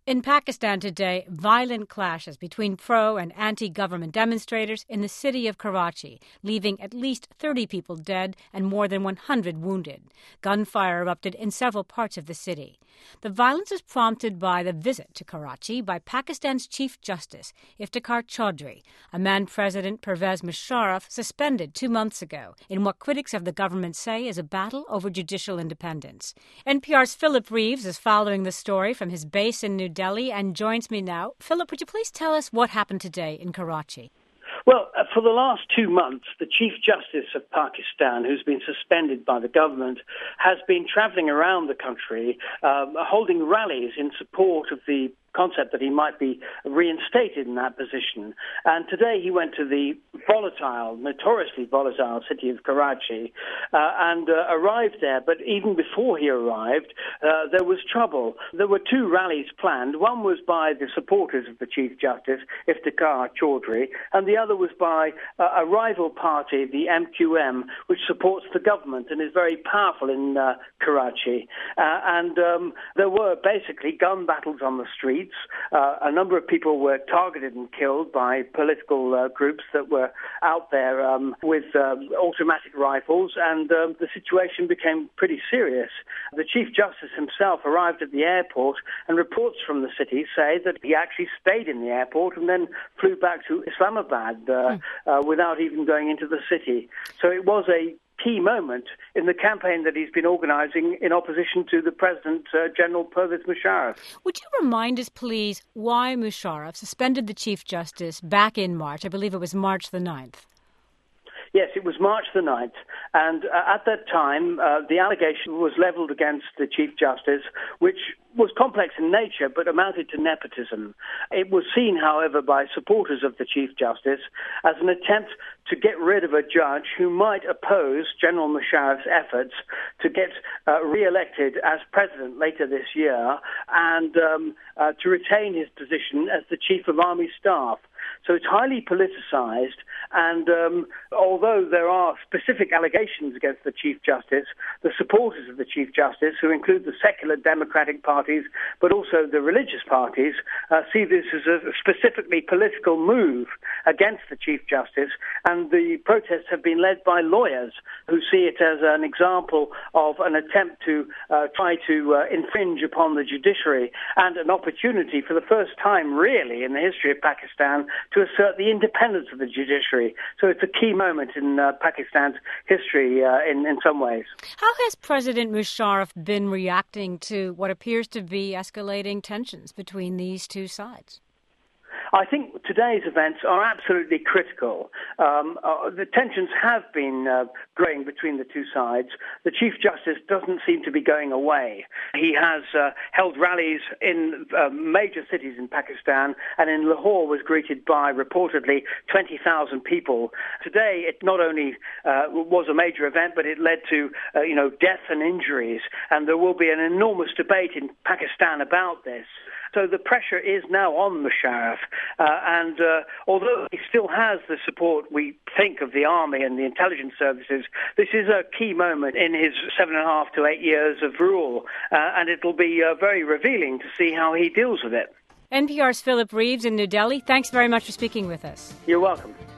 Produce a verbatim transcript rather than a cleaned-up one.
In Pakistan today, violent clashes between pro- and anti-government demonstrators in the city of Karachi, leaving at least thirty people dead and more than one hundred wounded. Gunfire erupted in several parts of the city. The violence is prompted by the visit to Karachi by Pakistan's Chief Justice, Iftikhar Chaudhry, a man President Pervez Musharraf suspended two months ago in what critics of the government say is a battle over judicial independence. N P R's Philip Reeves is following the story from his base in New Delhi and joins me now. Philip, would you please tell us what happened today in Karachi? Well, uh, for the last two months, the Chief Justice of Pakistan, who's been suspended by the government, has been travelling around the country, um, holding rallies in support of the concept that he might be reinstated in that position. And today he went to the volatile, notoriously volatile city of Karachi uh, and uh, arrived there. But even before he arrived, uh, there was trouble. There were two rallies planned. One was by the supporters of the Chief Justice, Iftikhar Chaudhry, and the other was by uh, a rival party, the M Q M, which supports the government and is very powerful in uh, Karachi. Uh, and um, there were basically gun battles on the streets. Uh, a number of people were targeted and killed by political uh, groups that were out there um, with um, automatic rifles, and um, the situation became pretty serious. The Chief Justice himself arrived at the airport, and reports from the city say that he actually stayed in the airport and then flew back to Islamabad uh, mm. uh, without even going into the city. So it was a key moment in the campaign that he's been organising in opposition to the President, uh, General Pervez Musharraf. Would you remind us, please, why Musharraf suspended the Chief Justice back in March? I believe it was March the ninth. Yes, it was March the ninth, and uh, at that time, uh, the allegation was levelled against the Chief Justice, which was complex in nature, but amounted to nepotism. It was seen, however, by supporters of the Chief Justice as an attempt to get rid of a judge who might oppose General Musharraf's efforts to get uh, re-elected as president later this year and um, uh, to retain his position as the Chief of Army Staff. So it's highly politicized, and um, although there are specific allegations against the Chief Justice, the supporters of the Chief Justice, who include the secular democratic parties, but also the religious parties, uh, see this as a specifically political move against the Chief Justice, and the protests have been led by lawyers who see it as an example of an attempt to uh, try to uh, infringe upon the judiciary and an opportunity for the first time, really, in the history of Pakistan, to assert the independence of the judiciary. So it's a key moment in uh, Pakistan's history uh, in, in some ways. How has President Musharraf been reacting to what appears to be escalating tensions between these two sides? I think today's events are absolutely critical. Um, uh, the tensions have been uh, growing between the two sides. The Chief Justice doesn't seem to be going away. He has uh, held rallies in uh, major cities in Pakistan, and in Lahore was greeted by reportedly twenty thousand people. Today, it not only uh, was a major event, but it led to uh, you know death and injuries, and there will be an enormous debate in Pakistan about this. So the pressure is now on Musharraf, uh, and uh, although he still has the support, we think, of the army and the intelligence services, this is a key moment in his seven and a half to eight years of rule, uh, and it'll be uh, very revealing to see how he deals with it. N P R's Philip Reeves in New Delhi, thanks very much for speaking with us. You're welcome.